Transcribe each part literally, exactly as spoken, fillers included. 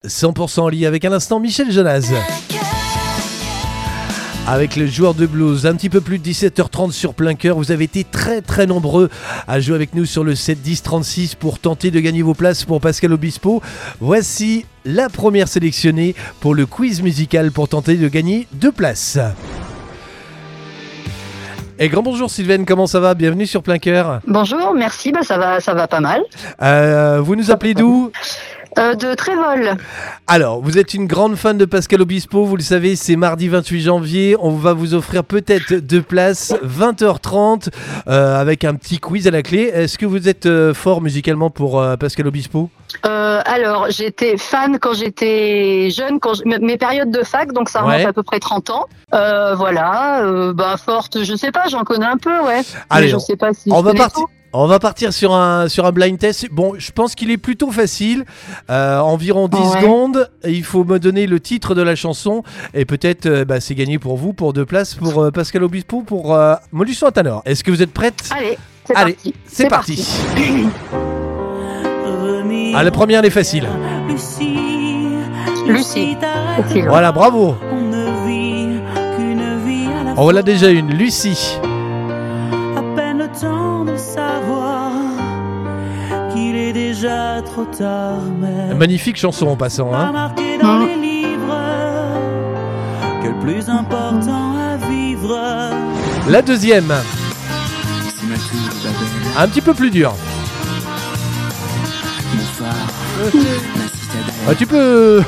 cent pour cent lié avec un instant Michel Jonas. Avec le joueur de blues, un petit peu plus de dix-sept heures trente sur Plein Cœur. Vous avez été très très nombreux à jouer avec nous sur le sept dix trente-six pour tenter de gagner vos places pour Pascal Obispo. Voici la première sélectionnée pour le quiz musical pour tenter de gagner deux places. Et grand bonjour Sylvaine, comment ça va? Bienvenue sur Plein Cœur. Bonjour, merci, bah ça va, ça va pas mal. Euh, vous nous appelez d'où? Euh, de Trévol. Alors, vous êtes une grande fan de Pascal Obispo, vous le savez, c'est mardi vingt-huit janvier, on va vous offrir peut-être deux places, vingt heures trente, euh, avec un petit quiz à la clé. Est-ce que vous êtes euh, fort musicalement pour euh, Pascal Obispo? euh, Alors, j'étais fan quand j'étais jeune, quand je... mes périodes de fac, donc ça remonte ouais. à peu près trente ans. Euh, voilà, euh, bah forte, je sais pas, j'en connais un peu, ouais. Allez, mais je on, sais pas si on je va connais partir. tout. On va partir sur un, sur un blind test. Bon, je pense qu'il est plutôt facile. Euh, environ dix ouais. secondes. Il faut me donner le titre de la chanson. Et peut-être, euh, bah, c'est gagné pour vous, pour deux places, pour euh, Pascal Obispo, pour euh, Molusson à Tanor. Est-ce que vous êtes prête? Allez, c'est Allez, parti. c'est, c'est parti. parti. Ah, la première, elle est facile. Lucie. Okay, voilà, bravo. On en a déjà une. Lucie. Qu'il est déjà trop tard, mais magnifique chanson en passant, hein. Marqué dans mmh. les livres que le plus important à vivre. La deuxième. Un petit peu plus dur. Mon phare, ma citadelle. Ah, tu peux.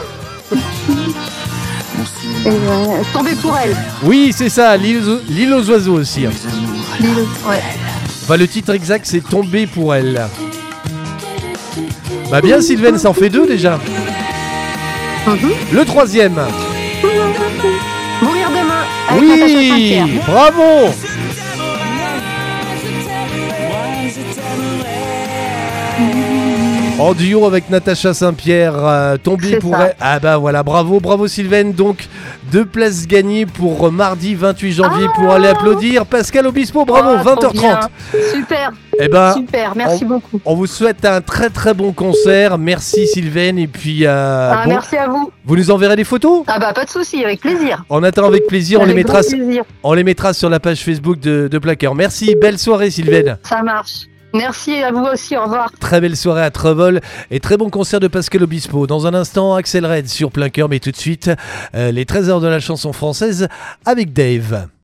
Euh, tomber pour elle. Oui, c'est ça, l'île aux, l'île aux oiseaux aussi. Hein. L'île, ouais. Enfin, le titre exact, c'est Tomber pour elle. Bah bien, Sylvaine, ça en fait deux déjà. Mm-hmm. Le troisième. Mourir demain. Avec oui, bravo. En duo avec Natacha Saint-Pierre, euh, Tomber pour elle. Ah bah voilà, bravo, bravo Sylvaine. Donc, deux places gagnées pour mardi vingt-huit janvier ah pour aller applaudir Pascal Obispo. Bravo, oh, vingt heures trente. Super. Eh ben, super, merci on, beaucoup. On vous souhaite un très très bon concert. Merci Sylvaine. Et puis, euh, ah, bon, merci à vous. Vous nous enverrez des photos? Ah bah pas de souci, avec plaisir. On attend avec plaisir. Avec on, les mettra, plaisir. on les mettra sur la page Facebook de, de Plein Cœur. Merci, belle soirée Sylvaine. Ça marche. Merci à vous aussi, au revoir. Très belle soirée à Trévol et très bon concert de Pascal Obispo. Dans un instant, Axel Red sur Plein Cœur, mais tout de suite, euh, les trésors de la chanson française avec Dave.